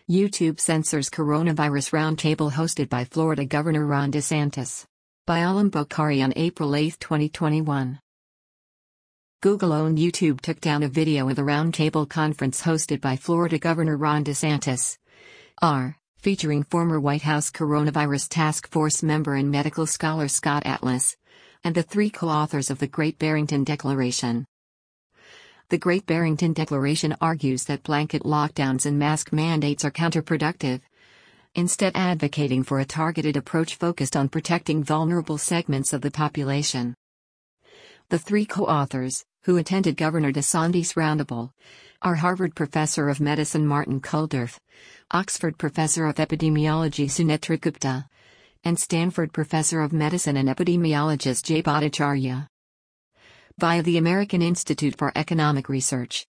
YouTube censors coronavirus roundtable hosted by Florida Governor Ron DeSantis. By Alam Bokhari on April 8, 2021. Google-owned YouTube took down a video of the roundtable conference hosted by Florida Governor Ron DeSantis. Featuring former White House Coronavirus Task Force member and medical scholar Scott Atlas, and the three co-authors of the Great Barrington Declaration. The Great Barrington Declaration argues that blanket lockdowns and mask mandates are counterproductive, instead advocating for a targeted approach focused on protecting vulnerable segments of the population. The three co-authors, who attended Governor DeSantis' roundtable, are Harvard Professor of Medicine Martin Kulldorff, Oxford Professor of Epidemiology Sunetra Gupta, and Stanford Professor of Medicine and Epidemiologist Jay Bhattacharya. Via the American Institute for Economic Research.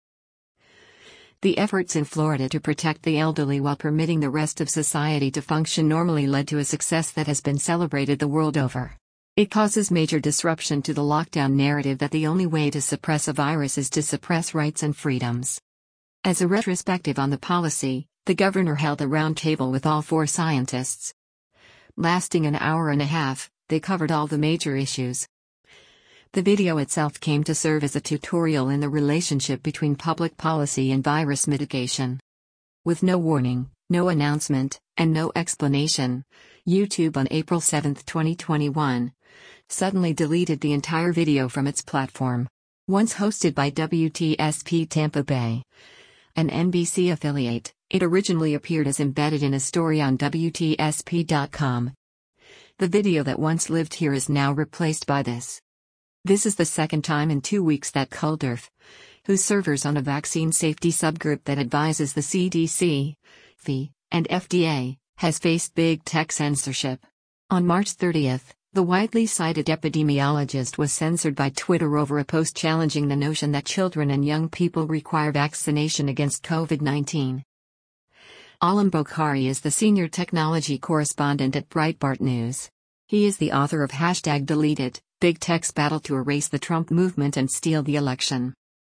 The efforts in Florida to protect the elderly while permitting the rest of society to function normally led to a success that has been celebrated the world over. It causes major disruption to the lockdown narrative that the only way to suppress a virus is to suppress rights and freedoms. As a retrospective on the policy, the governor held a roundtable with all four scientists. Lasting an hour and a half, they covered all the major issues. The video itself came to serve as a tutorial in the relationship between public policy and virus mitigation. With no warning, no announcement, and no explanation, YouTube on April 7, 2021, suddenly deleted the entire video from its platform. Once hosted by WTSP Tampa Bay, an NBC affiliate, it originally appeared as embedded in a story on WTSP.com. The video that once lived here is now replaced by this. This is the second time in 2 weeks that Kulldorff, who serves on a vaccine safety subgroup that advises the CDC, FI, and FDA, has faced big tech censorship. On March 30, the widely cited epidemiologist was censored by Twitter over a post challenging the notion that children and young people require vaccination against COVID-19. Alam Bokhari is the senior technology correspondent at Breitbart News. He is the author of #Deleted, Big Tech's Battle to Erase the Trump Movement and Steal the Election.